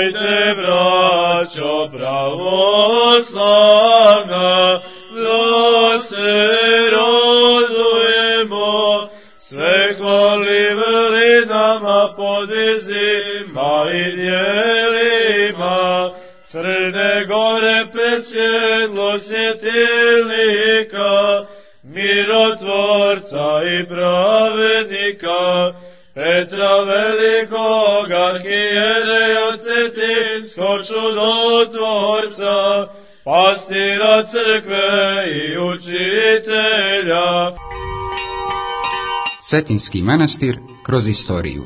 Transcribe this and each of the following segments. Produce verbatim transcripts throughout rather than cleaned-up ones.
Hajde, braćo pravoslavna, da se radujemo, sve hvali vrlinama, podvizima i djelima, Crne Gore presvjetlo svjetilnika, mirotvorca i pravednika, Petra velikog arhijereja cetinskog čudotvorca, pastira crkve i učitelja. Cetinski manastir kroz istoriju.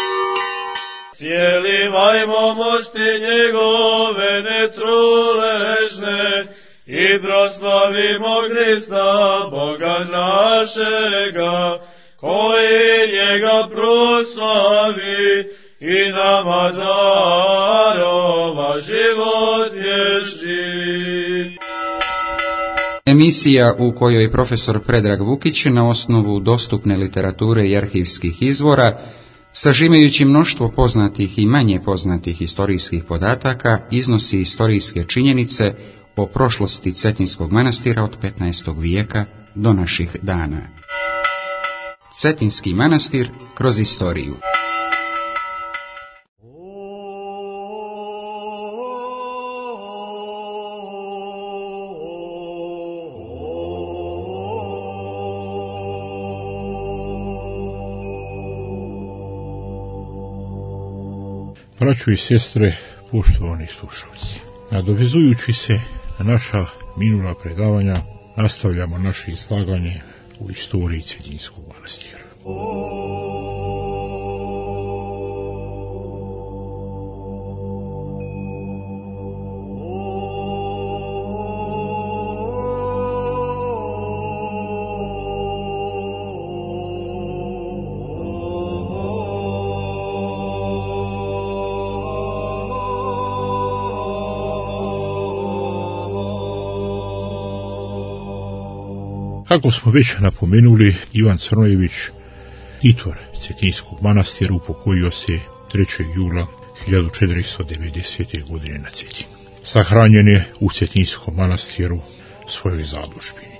Cijelivajmo mošti njegove netruležne i proslavimo Hrista, Boga našega, koji njega proslavi i nama darova život vječni. Emisija u kojoj profesor Predrag Vukić na osnovu dostupne literature i arhivskih izvora, sažimajući mnoštvo poznatih i manje poznatih historijskih podataka, iznosi istorijske činjenice o prošlosti Cetinskog manastira od petnaestog vijeka do naših dana. Cetinski manastir kroz istoriju. Braćo i sestre, poštovani slušalci, nadovezujući se na naša minula predavanja, nastavljamo naše izlaganje u istoriji Cetinskog manastira. Kako smo već napomenuli, Ivan Crnojević, titor Cetinskog manastira, upokojio se trećeg jula hiljadu četiristo devedesete. godine na Cetinu. Sahranjen je u Cetinskom manastiru svojoj zadužbini.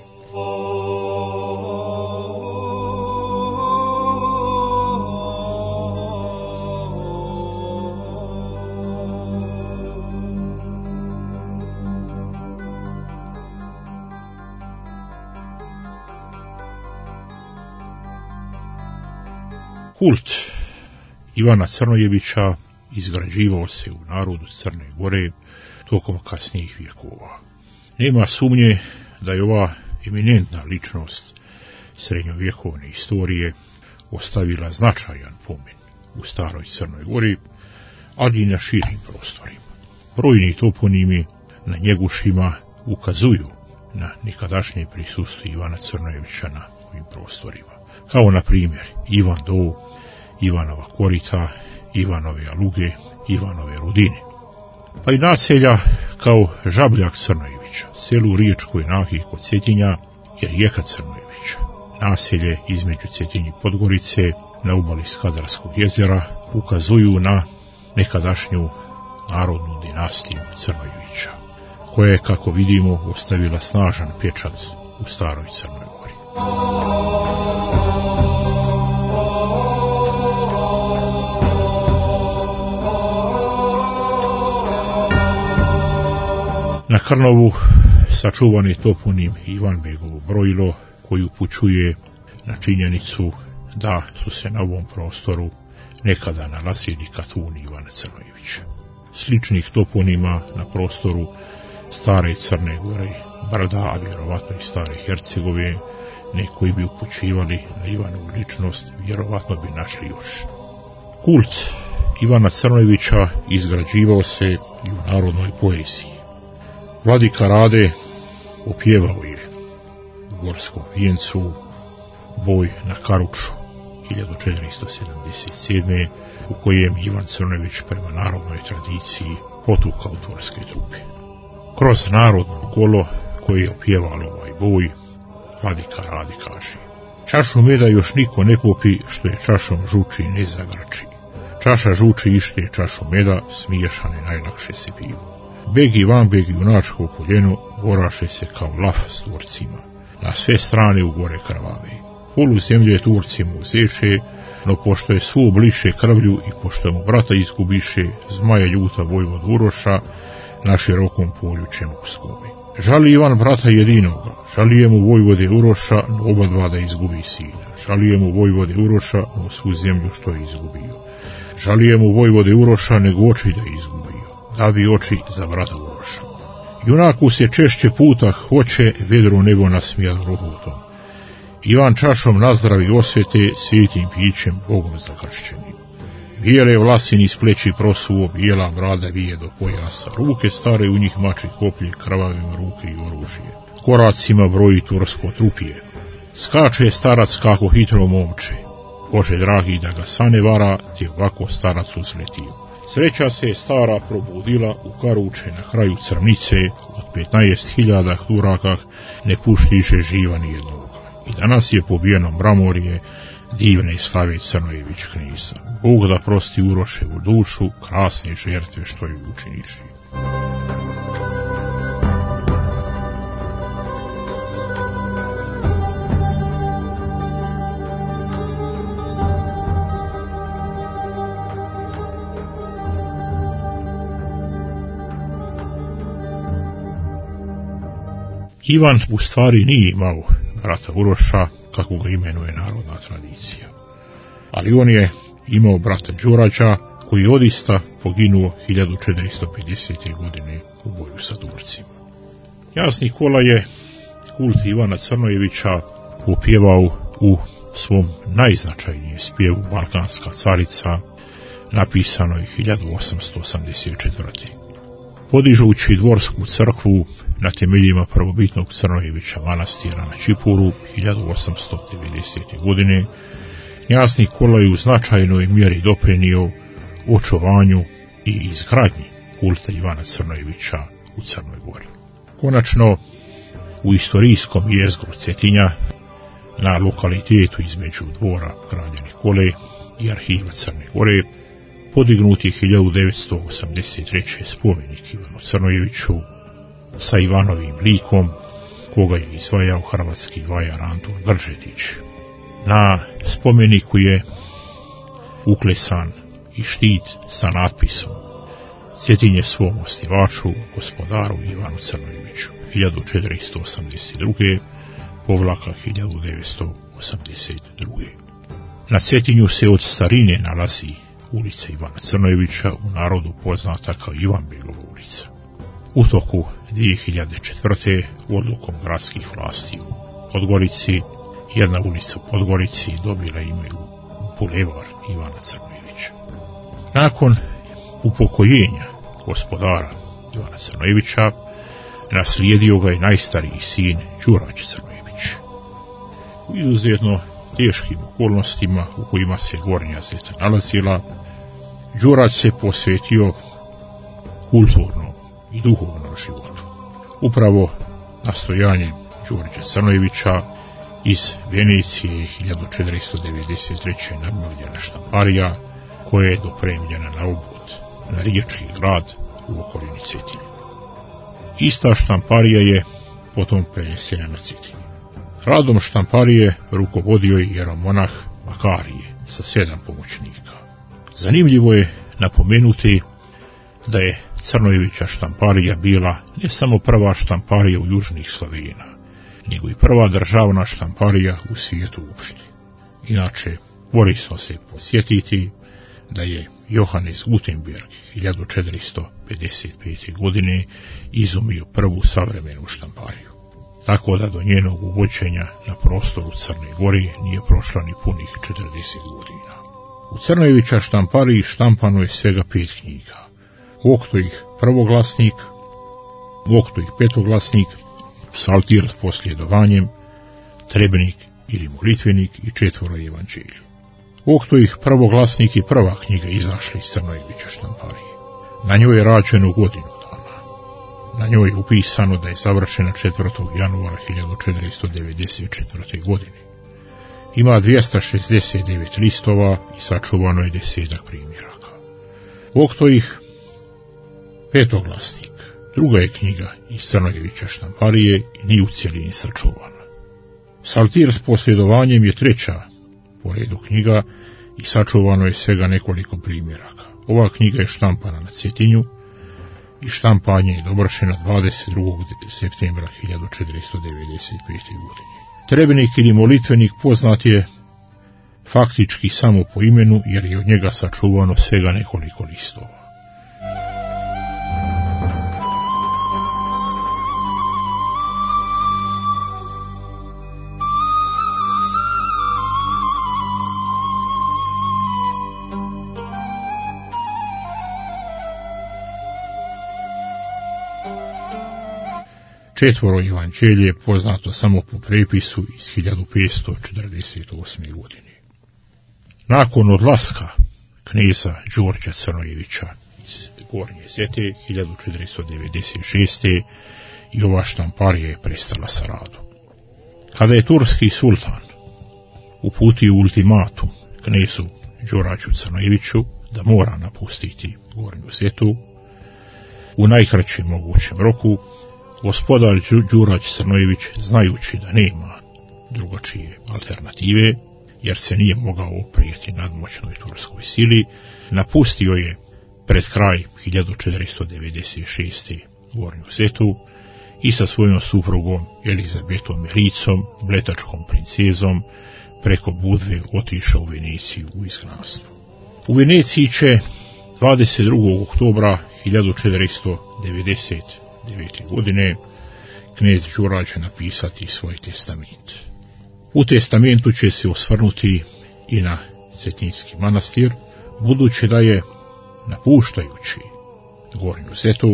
Kult Ivana Crnojevića izgrađivao se u narodu Crne Gore tokom kasnijih vjekova. Nema sumnje da je ova eminentna ličnost srednjovjekovne istorije ostavila značajan pomen u staroj Crnoj Gori, ali i na širim prostorima. Brojni toponimi na Njegušima ukazuju na nekadašnje prisustvo Ivana Crnojevića na ovim prostorima, kao na primjer Ivan Do, Ivanova Korita, Ivanove Aluge, Ivanove Rudine. Pa i naselja kao Žabljak Crnojevića, selu u Riječkoj Nahiji kod Cetinja i Rijeka Crnojevića, naselje između Cetinja i Podgorice na obali Skadarskog jezera, ukazuju na nekadašnju narodnu dinastiju Crnojevića, koja je, kako vidimo, ostavila snažan pečat u staroj Crnoj Gori. Na Krnovu sačuvan je toponim Ivanbegovo brojilo, koji upućuje na činjenicu da su se na ovom prostoru nekada nalazili katuni Ivana Crnojevića. Sličnih toponima na prostoru stare Crne Gore, Brda, a vjerovatno i stare Hercegovine, koji bi upućivali na Ivanovu ličnost, vjerovatno bi našli još. Kult Ivana Crnojevića izgrađivao se i u narodnoj poeziji. Vladika Rade opjevao je u Gorskom vijencu boj na Karuču hiljadu četiristo sedamdeset sedme. u kojem Ivan Crnojević prema narodnoj tradiciji potukao turske trupe. Kroz narodno kolo koje je opjevalo ovaj boj, Vladika Rade kaže: čašu meda još niko ne popi, što je čašom žuči ne zagrči. Čaša žuči ište čašu meda, smiješane najlakše se pivo. Beg i van beg junačko koljeno boraše se kao laf s Turcima. Na sve strane u gore krvave. Polu zemlje Turcima uzeše, no pošto je svo bliše krvlju i pošto mu brata izgubiše, zmaja ljuta vojvod Uroša, na širokom polju Čemuskome. Žali Ivan brata jedinoga, žalije mu vojvode Uroša, no oba dva da izgubi sina. Žalije mu vojvode Uroša, no svu zemlju što je izgubio. Žalije mu vojvode Uroša, nego oči da je izgubio, da bi oči za brata Uroša. Junaku se češće puta hoće vedru nego nasmijat rohutom. Ivan čašom nazdravi osvete, svijetim pićem, Bogom zakršćenim. Bijele vlasi niz pleći prosuo, bijela brada vije do pojasa, ruke stare u njih mači koplje, krvavim ruke i oružje. Koracima broji tursko trupije. Skače starac kako hitro momče. Bože dragi da ga sa ne vara, te ovako starac uzletio. Sreća se je stara probudila u karuče na kraju Crnice, od petnaest hiljada Turaka ne puštiše živa nijednog. I danas je pobijeno Mramorje, divne slave Crnojević knjiza. Bog da prosti Uroševu dušu, krasne žrtve što je učiniši. Ivan u stvari nije imao brata Uroša, kako ga imenuje narodna tradicija. Ali on je imao brata Đurađa, koji je odista poginuo hiljadu četiristo pedesete. godine u boju sa Turcima. Knjaz Nikola je kult Ivana Crnojevića upjevao u svom najznačajnijem spjevu Balkanska carica, napisanoj hiljadu osamsto osamdeset četvrte. Podižući dvorsku crkvu na temeljima prvobitnog Crnojevića manastira na Čipuru hiljadu osamsto devedesete. godine, knjaz Nikola je u značajnoj mjeri doprinio očuvanju i izgradnji kulta Ivana Crnojevića u Crnoj Gori. Konačno, u istorijskom jezgru Cetinja, na lokalitetu između dvora kralja Nikole i arhiva Crne Gore, podignut je hiljadu devetsto osamdeset treće. spomenik Ivanu Crnojeviću sa Ivanovim likom, koga je izvajao hrvatski vajar Anton Gržetić. Na spomeniku je uklesan i štit sa natpisom Cetinje svom osnivaču, gospodaru Ivanu Crnojeviću, hiljadu četiristo osamdeset druge. povlaka hiljadu devetsto osamdeset druge. Na Cetinju se od starine nalazi ulica Ivana Crnojevića, u narodu poznata kao Ivan Begova ulica. U toku dvije hiljade četvrte. odlukom gradskih vlasti u Podgorici, jedna ulica u Podgorici dobila ime u bulevar Ivana Crnojevića. Nakon upokojenja gospodara Ivana Crnojevića, naslijedio ga je najstariji sin Đurađ Crnojević. U izuzetno teškim okolnostima u kojima se Gornja Zeta nalazila, Đurađ se posvetio kulturnom i duhovnom životu. Upravo nastojanjem Đurađa Crnojevića iz Venecije je hiljadu četiristo devedeset treće. nabavljena štamparija, koja je dopremljena na obod na riječki grad u okolini Cetinje. Ista štamparija je potom prenesena na Cetinje. Radom štamparije rukovodio je jeromonah Makarije sa sedam pomoćnika. Zanimljivo je napomenuti da je Crnojevića štamparija bila ne samo prva štamparija u južnih Slovena, nego i prva državna štamparija u svijetu uopšte. Inače, korisno se podsjetiti da je Johannes Gutenberg hiljadu četiristo pedeset pete. godine izumio prvu savremenu štampariju, tako da do njenog uvođenja na prostoru Crne Gore nije prošlo ni punih četrdeset godina. U Crnojevića štampariji štampano je svega pet knjiga. Voktojih prvoglasnik, Voktojih petoglasnik, Psaltir s posljedovanjem, Trebnik ili molitvenik i četvoro evanđelje. Voktojih prvoglasnik i prva knjiga izašla iz Crnojevića štamparije. Na njoj je rađeno godinu dana. Na njoj je upisano da je završena četvrtog januara hiljadu četiristo devedeset četvrte. godine. Ima dvjesto šezdeset devet listova i sačuvano je desetak primjeraka. Okto ih Petoglasnik, druga je knjiga iz Crnojevića štamparije i nije u cjelini sačuvana. Saltir s posljedovanjem je treća po redu knjiga i sačuvano je svega nekoliko primjeraka. Ova knjiga je štampana na Cetinju i štampanje je dovršeno dvadeset drugog septembra hiljadu četiristo devedeset pete. godine. Trebnik ili molitvenik poznat je faktički samo po imenu, jer je od njega sačuvano svega nekoliko listova. Četvoro evanđelje je poznato samo po prepisu iz hiljadu petsto četrdeset osme. godine. Nakon odlaska kneza Đorđa Crnojevića iz Gornje Zete hiljadu četiristo devedeset šeste. i ova štamparija je prestala sa radom. Kada je turski sultan uputio ultimatum knezu Đurađu Crnojeviću da mora napustiti Gornju Zetu u najkraćem mogućem roku, gospodar Đurađ Crnojević, znajući da nema drugačije alternative, jer se nije mogao oprijeti nadmoćnoj turskoj sili, napustio je pred kraj hiljadu četiristo devedeset šeste. Gornju Zetu i sa svojom suprugom Elizabetom Mericom, mletačkom princezom, preko Budve otišao u Veneciju u izgnanstvo. U Veneciji će dvadeset drugog oktobra hiljadu četiristo devedeset devete. godine knez Đurađ napisati svoj testament. U testamentu će se osvrnuti i na Cetinski manastir, budući da je, napuštajući Gornju Zetu,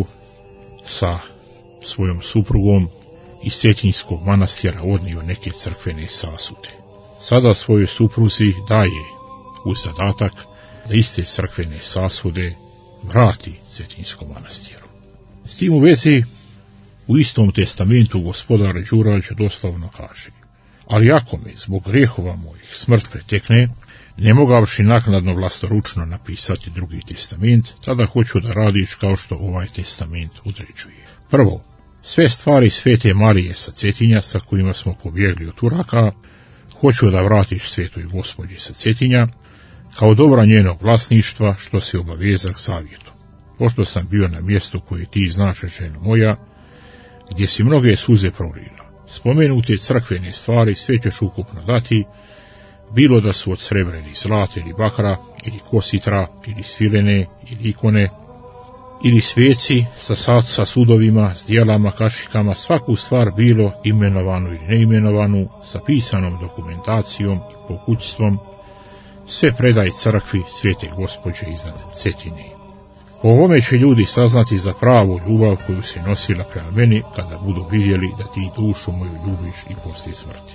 sa svojom suprugom iz Cetinskog manastira odnio neke crkvene sasude. Sada svojoj supruzi daje u zadatak da iste crkvene sasude vrati Cetinskom manastiru. S tim u vezi u istom testamentu gospodar Đurađ doslovno kaže: ali ako me zbog grijehova mojih smrt pretekne, ne mogavši naknadno vlastoručno napisati drugi testament, tada hoću da radiš kao što ovaj testament određuje. Prvo, sve stvari Svete Marije sa Cetinja sa kojima smo pobjegli od Turaka, hoću da vratiš Svetoj Gospođi sa Cetinja, kao dobra njenog vlasništva, što se obaveza k zavjetu. Pošto sam bio na mjestu koje ti znaš, ženo moja, gdje si mnoge suze prolila, spomenute crkvene stvari sve ćeš ukupno dati, bilo da su od srebra ili zlata ili bakra, ili kositra, ili svilene, ili ikone, ili sveci sa, sa sudovima, s dijelama, kašikama, svaku stvar bilo imenovanu ili neimenovanu, sa pisanom dokumentacijom i pokućstvom, sve predaj crkvi Svete Gospođe iznad Cetine. Po ovome će ljudi saznati za pravu ljubav koju si nosila prema meni, kada budu vidjeli da ti dušu moju ljubiš i poslije smrti.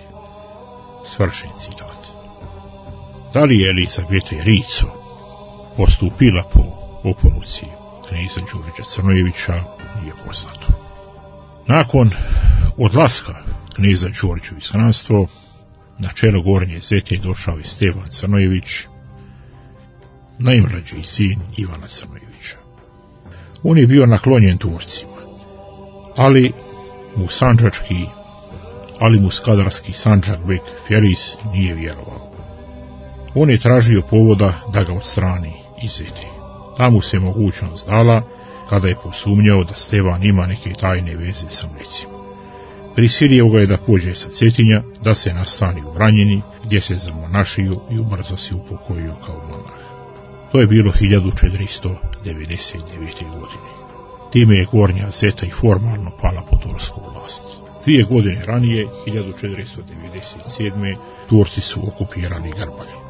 Svršen citat. Da li je Elizabeta Rico postupila po oporuci kneza Đurađa Crnojevića, nije poznato. Nakon odlaska kneza Đorđa u izgnanstvo, na čelo Gornje Zete došao je Stevan Crnojević, najmlađi sin Ivana Crnojevića. On je bio naklonjen Turcima, ali mu sandžački, ali mu skadarski sandžakbek Feris nije vjerovao. On je tražio povoda da ga odstrani iz Zete. Ta mu se mogućnost dala kada je posumnjao da Stevan ima neke tajne veze sa mlecima. Prisilio ga je da pođe sa Cetinja, da se nastani u Vranjini, gdje se zamonašio i ubrzo se upokojio kao monah. To je bilo hiljadu četiristo devedeset devete. godine. Time je Gornja Zeta i formalno pala pod tursku vlast. Dvije godine ranije, hiljadu četiristo devedeset sedme. Turci su okupirali Grbalj.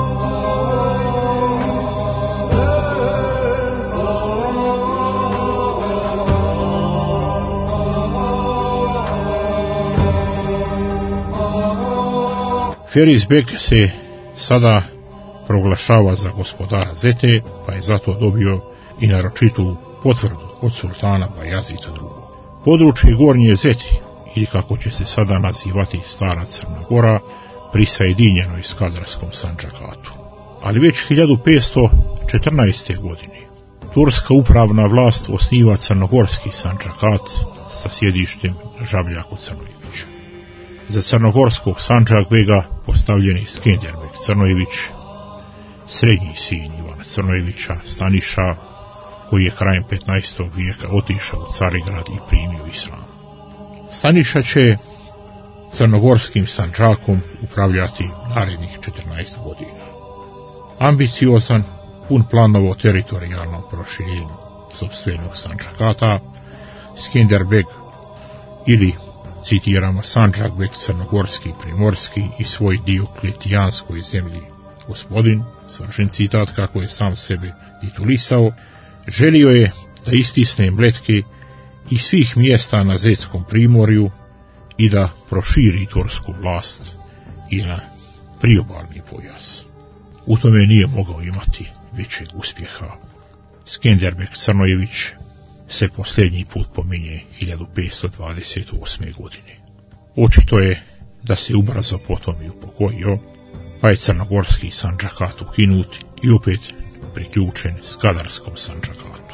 Feris Bek se sada proglašava za gospodara Zete, pa je zato dobio i naročitu potvrdu od sultana Bajazita drugog. Područje Gornje Zeti, ili kako će se sada nazivati Stara Crna Gora, prisajedinjenoj Skadarskom Sandžakatu. Ali već hiljadu petsto četrnaeste. godine turska upravna vlast osniva Crnogorski Sandžakat sa sjedištem na Žabljaku Crnojevića. Za crnogorskog Sandžakbega postavljen je Skenderbeg Crnojević, srednji sin Ivana Crnojevića, Staniša, koji je krajem petnaestog vijeka otišao u Carigrad i primio islam. Staniša će crnogorskim Sandžakom upravljati narednih četrnaest godina. Ambiciozan, pun planova o teritorijalnom proširenju sopstvenog Sandžakata, Skenderbeg ili, citiramo, Sandžakbeg crnogorski primorski i svoj dio Kletijanskoj zemlji gospodin, svršen citat kako je sam sebe titulisao, želio je da istisne Mletke i svih mjesta na Zetskom primorju i da proširi tursku vlast i na priobalni pojas. U tome nije mogao imati većeg uspjeha. Skenderbeg Crnojević se posljednji put pominje hiljadu petsto dvadeset osme. godine. Očito je da se ubrzo potom i upokojio, pa je Crnogorski Sandžakat ukinut i opet priključen Skadarskom Sandžakatu.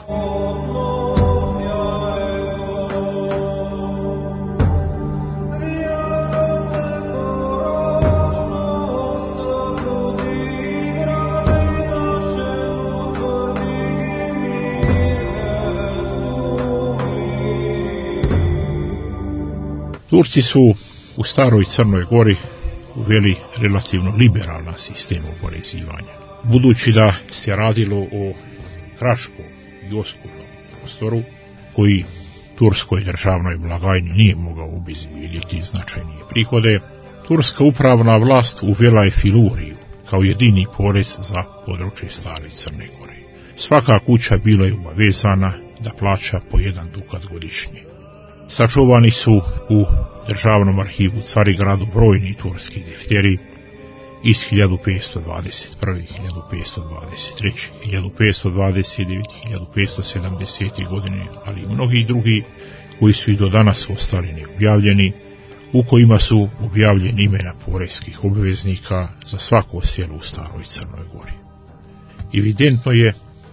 Turci su u staroj Crnoj Gori uveli relativno liberalan sistem oporezivanja. Budući da se radilo o kraškom i oskudnom prostoru, koji turskoj državnoj blagajni nije mogao obezbijediti značajnije prihode, turska upravna vlast uvela je filuriju kao jedini porez za područje stare Crne Gore. Svaka kuća bila je obavezana da plaća po jedan dukat godišnje. Sačuvani su u državnom arhivu Carigradu brojni turski defteri iz hiljadu petsto dvadeset prve. hiljadu petsto dvadeset treće. hiljadu petsto dvadeset devete. hiljadu petsto sedamdesete. godine, ali i mnogi drugi koji su i do danas ostali neobjavljeni, u kojima su objavljeni imena poreskih obveznika za svako selo u staroj Crnoj Gori. Evidentno je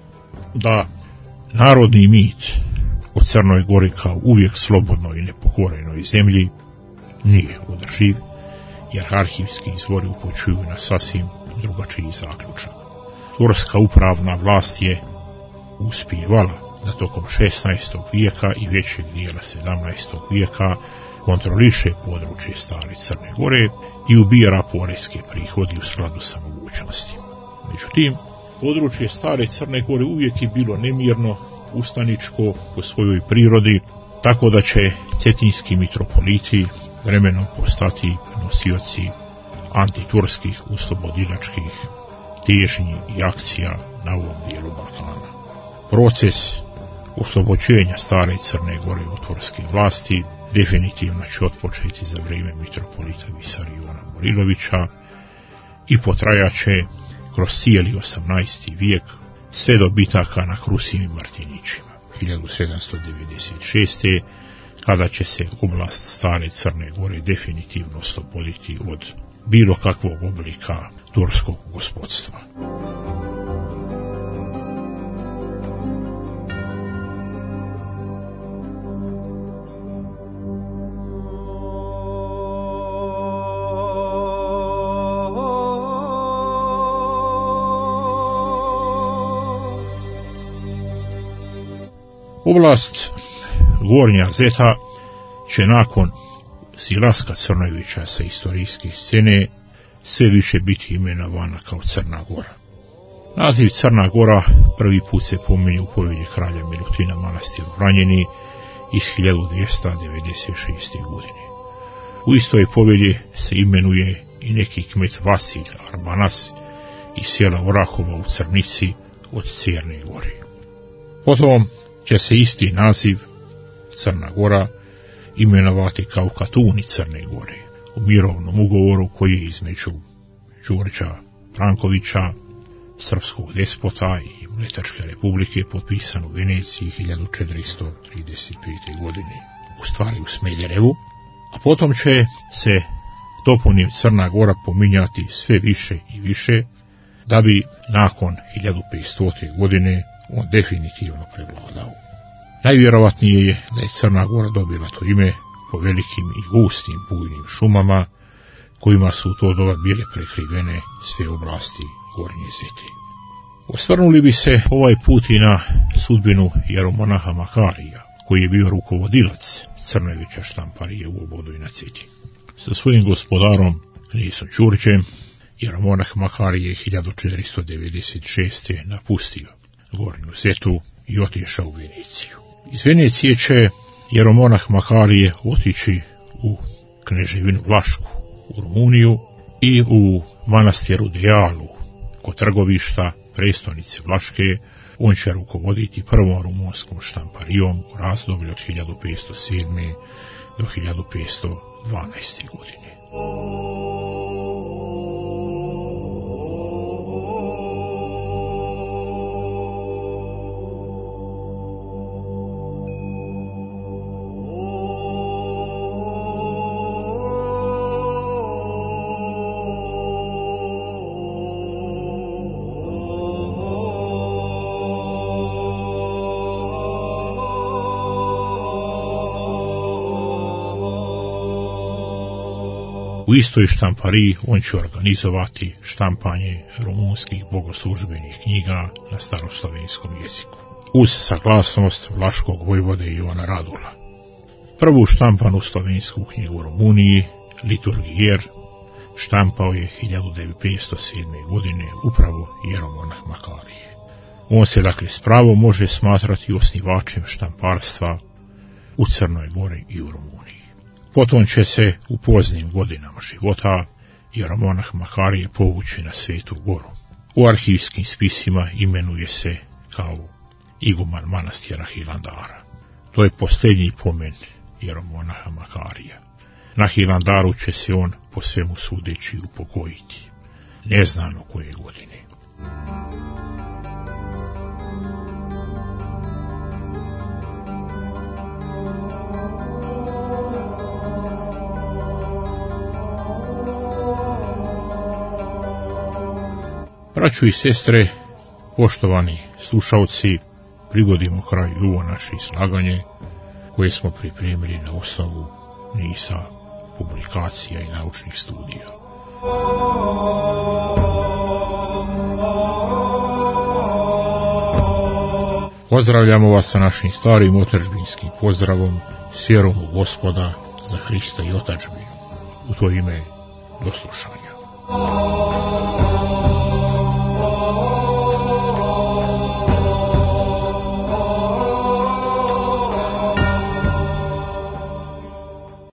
da narodni mit o Crnoj Gori kao uvijek slobodnoj i nepokorenoj zemlji nije održiv, jer arhivski izvori upućuju na sasvim drugačiji zaključak. Turska upravna vlast je uspijevala da tokom šesnaestog vijeka i većeg dijela sedamnaestog vijeka kontroliše područje stare Crne Gore i ubira poreske prihodi u skladu sa mogućnostima. Međutim, područje stare Crne Gore uvijek je bilo nemirno, ustaničko po svojoj prirodi, tako da će cetinski mitropoliti vremenom postati nosioci antiturskih uslobodilačkih težnji i akcija na ovom dijelu Balkana. Proces oslobođenja stare Crne Gore od turske vlasti definitivno će otpočeti za vrijeme mitropolita Visariona Borilovića i potrajaće kroz cijeli osamnaesti vijek sve do bitaka na Krusim i Martinićima hiljadu sedamsto devedeset šeste. kada će se oblast stare Crne Gore definitivno osloboditi od bilo kakvog oblika turskog gospodstva. Oblast Gornja Zeta će nakon silaska Crnojevića sa istorijske scene sve više biti imenovana kao Crna Gora. Naziv Crna Gora prvi put se pominje u povelji kralja Milutina Manastiru Vranjeni iz hiljadu dvjesto devedeset šeste. godine. U istoj povelji se imenuje i neki kmet Vasilj Arbanas iz sjela Orahova u Crnici od Cerne Gore. Potom će se isti naziv Crna Gora imenovati kao Katuni Crne Gore u mirovnom ugovoru koji je između Đurđa Brankovića, srpskog despota i Mletačke republike potpisan u Veneciji hiljadu četiristo trideset pete. godine, u stvari u Smederevu, a potom će se toponim Crna Gora pominjati sve više i više, da bi nakon hiljadu petstote. godine on definitivno prevladao. Najvjerovatnije je da je Crna Gora dobila to ime po velikim i gustim bujnim šumama, kojima su u to doba bile prekrivene sve oblasti Gornje Zete. Osvrnuli bi se ovaj put i na sudbinu jeromonaha Makarija, koji je bio rukovodilac Crnojevića štamparije u Obodu i na Cetinju. Sa svojim gospodarom Knisom Ćurćem jeromonah Makarije je hiljadu četiristo devedeset šeste. napustio Gornju Zetu i otišao u Veneciju. Iz Venecije će jeromonah Makarije otići u kneževinu Vlašku, u Rumuniju, i u manastiru Dejalu, kod Trgovišta, prestonice Vlaške, on će rukovoditi prvom rumunskom štamparijom u razdoblju od hiljadu petsto sedme. do hiljadu petsto dvanaeste. godine. U istoj štampariji on će organizovati štampanje rumunskih bogoslužbenih knjiga na staroslavenskom jeziku, uz saglasnost vlaškog vojvode Ivana Radula. Prvu štampanu slovensku knjigu u Rumuniji, Liturgijer, štampao je hiljadu petsto sedme. godine upravo jeromonah Makarije. On se dakle s pravom može smatrati osnivačem štamparstva u Crnoj Gori i u Rumuniji. Potom će se u poznim godinama života jeromonah Makarije povući na Svetu Goru. U arhivskim spisima imenuje se kao iguman manastira Hilandara. To je posljednji pomen jeromonaha Makarija. Na Hilandaru će se on po svemu sudeći upokojiti, neznano koje godine. Braćo i sestre, poštovani slušalci, prigodimo kraju ovo naše izlaganje koje smo pripremili na osnovu niza publikacija i naučnih studija. Pozdravljamo vas sa našim starim otadžbinskim pozdravom, s vjerom u Gospoda, za Hrista i otadžbinu. U to ime, do slušanja.